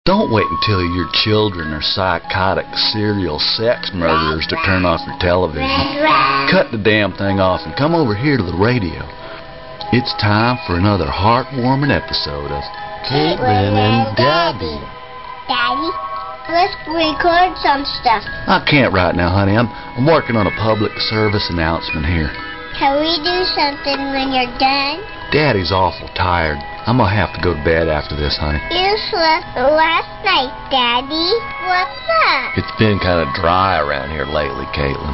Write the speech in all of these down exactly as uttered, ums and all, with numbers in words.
Don't wait until your children are psychotic serial sex murderers to turn off your television. Cut the damn thing off and come over here to the radio. It's time for another heartwarming episode of Caitlin and Daddy. Daddy, let's record some stuff. I can't right now, honey. I'm, I'm working on a public service announcement here. Can we do something when you're done? Daddy's awful tired. I'm gonna have to go to bed after this, honey. You slept last night, Daddy. What's up? It's been kind of dry around here lately, Caitlin.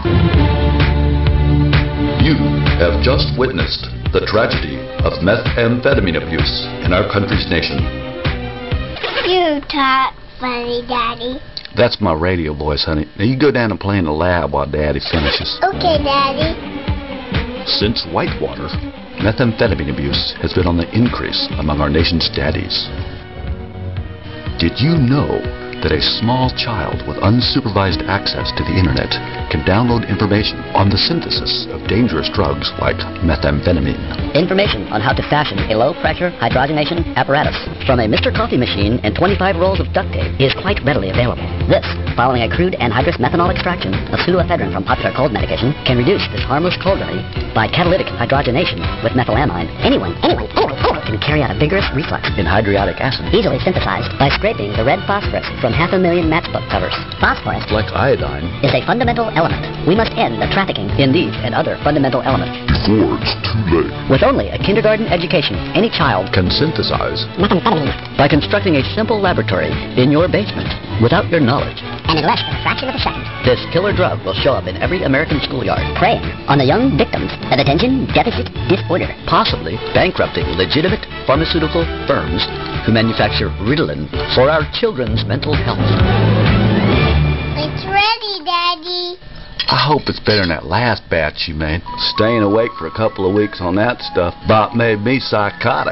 You have just witnessed the tragedy of methamphetamine abuse in our country's nation. You talk funny, Daddy. That's my radio voice, honey. Now you go down and play in the lab while Daddy finishes. Okay, Daddy. Since Whitewater, methamphetamine abuse has been on the increase among our nation's daddies. Did you know that a small child with unsupervised access to the internet can download information on the synthesis of dangerous drugs like methamphetamine? Information on how to fashion a low-pressure hydrogenation apparatus from a Mister Coffee machine and twenty-five rolls of duct tape is quite readily available. This, following a crude anhydrous methanol extraction of pseudoephedrine from popular cold medication, can reduce this harmless cold remedy by catalytic hydrogenation with methylamine. Anyone, anyone, anyone, anyone can carry out a vigorous reflux In hydriodic acid. easily synthesized by scraping the red phosphorus from half a million matchbook covers. Phosphorus Like iodine. is a fundamental element. We must end the trafficking in these and other fundamental elements. Before it's too late. With only a kindergarten education, any child Can synthesize methamphetamine by constructing a simple laboratory in your basement without your knowledge. And in less than a fraction of a second, This killer drug will show up in every American schoolyard, preying on the young victims of attention deficit disorder, possibly bankrupting legitimate pharmaceutical firms who manufacture Ritalin for our children's mental health. it's ready, Daddy. I hope it's better than that last batch you made. Staying awake for a couple of weeks on that stuff about made me psychotic.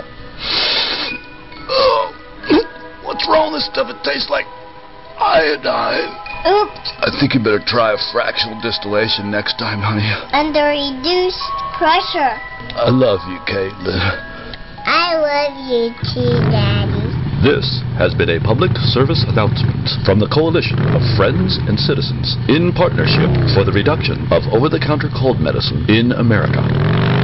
Oh, what's wrong with this stuff? It tastes like iodine. Oops, I think you better try a fractional distillation next time, honey. under reduced pressure. I love you, Caitlin. I love you too, Daddy. This has been a public service announcement from the Coalition of Friends and Citizens in partnership for the reduction of over-the-counter cold medicine in America.